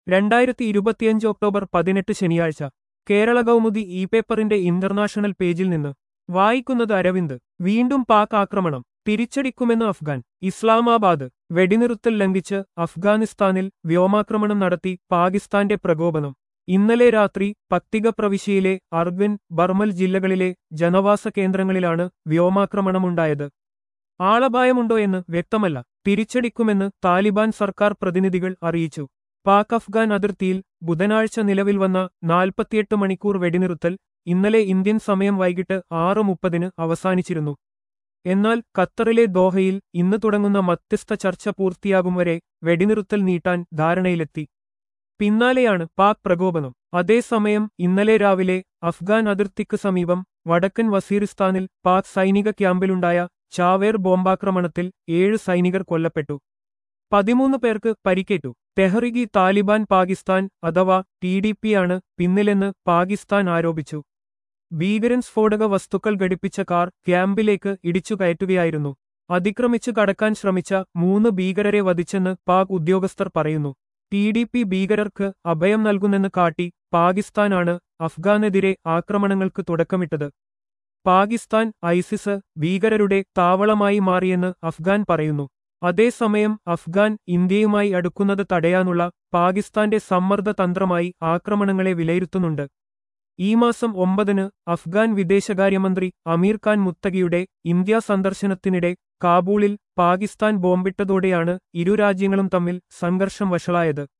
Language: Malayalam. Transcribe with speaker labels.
Speaker 1: 2025 ഒക്ടോബർ 18 ശനിയാഴ്ച കേരള കൗമുദി ഇ പേപ്പറിന്റെ ഇന്റർനാഷണൽ പേജിൽ നിന്ന് വായിക്കുന്നത് അരവിന്ദ്. വീണ്ടും പാക് ആക്രമണം, തിരിച്ചടിക്കുമെന്ന് അഫ്ഗാൻ. ഇസ്ലാമാബാദ്. വെടിനിറുത്തൽ ലംഘിച്ച് അഫ്ഗാനിസ്ഥാനിൽ വ്യോമാക്രമണം നടത്തി പാകിസ്ഥാന്റെ പ്രകോപനം. ഇന്നലെ രാത്രി പക്തിക പ്രവിശ്യയിലെ അർഗൻ, ബർമൽ ജില്ലകളിലെ ജനവാസ കേന്ദ്രങ്ങളിലാണ് വ്യോമാക്രമണമുണ്ടായത്. ആളപായമുണ്ടോ എന്ന് വ്യക്തമല്ല. തിരിച്ചടിക്കുമെന്ന് താലിബാൻ സർക്കാർ പ്രതിനിധികൾ അറിയിച്ചു. പാക് അഫ്ഗാൻ അതിർത്തിയിൽ ബുധനാഴ്ച നിലവിൽ വന്ന 48 മണിക്കൂർ വെടിനിറുത്തൽ ഇന്നലെ ഇന്ത്യൻ സമയം വൈകിട്ട് 6:30 അവസാനിച്ചിരുന്നു. എന്നാൽ ഖത്തറിലെ ദോഹയിൽ ഇന്ന് തുടങ്ങുന്ന മധ്യസ്ഥ ചർച്ച പൂർത്തിയാകും വരെ വെടിനിറുത്തൽ നീട്ടാൻ ധാരണയിലെത്തി. പിന്നാലെയാണ് പാക് പ്രകോപനം. അതേസമയം ഇന്നലെ രാവിലെ അഫ്ഗാൻ അതിർത്തിക്ക് സമീപം വടക്കൻ വസീറിസ്ഥാനിൽ പാക് സൈനിക ക്യാമ്പിലുണ്ടായ ചാവേർ ബോംബാക്രമണത്തിൽ 7 സൈനികർ കൊല്ലപ്പെട്ടു. 13 പേർക്ക് പരിക്കേറ്റു. തെഹ്രിക് താലിബാൻ പാകിസ്ഥാൻ അഥവാ TDP ആണ് പിന്നിലെന്ന് പാകിസ്ഥാൻ ആരോപിച്ചു. ഭീകരൻ സ്ഫോടക വസ്തുക്കൾ ഘടിപ്പിച്ച കാർ ക്യാമ്പിലേക്ക് ഇടിച്ചു കയറ്റുകയായിരുന്നു. അതിക്രമിച്ചു കടക്കാൻ ശ്രമിച്ച 3 ഭീകരരെ വധിച്ചെന്ന് പാക് ഉദ്യോഗസ്ഥർ പറയുന്നു. TDP ഭീകരർക്ക് അഭയം നൽകുന്നെന്ന് കാട്ടി പാകിസ്ഥാനാണ് അഫ്ഗാനെതിരെ ആക്രമണങ്ങൾക്ക് തുടക്കമിട്ടത്. പാകിസ്ഥാൻ ഐസിസ് ഭീകരരുടെ താവളമായി മാറിയെന്ന് അഫ്ഗാൻ പറയുന്നു. അതേസമയം അഫ്ഗാൻ ഇന്ത്യയുമായി അടുക്കുന്നത് തടയാനുള്ള പാകിസ്ഥാന്റെ സമ്മർദ്ദ തന്ത്രമായി ആക്രമണങ്ങളെ വിലയിരുത്തുന്നുണ്ട്. ഈ മാസം 9 അഫ്ഗാൻ വിദേശകാര്യമന്ത്രി അമീർ ഖാൻ മുത്തഖിയുടെ ഇന്ത്യാ സന്ദർശനത്തിനിടെ കാബൂളിൽ പാകിസ്ഥാൻ ബോംബിട്ടതോടെയാണ് ഇരു രാജ്യങ്ങളും തമ്മിൽ സംഘർഷം വഷളായത്.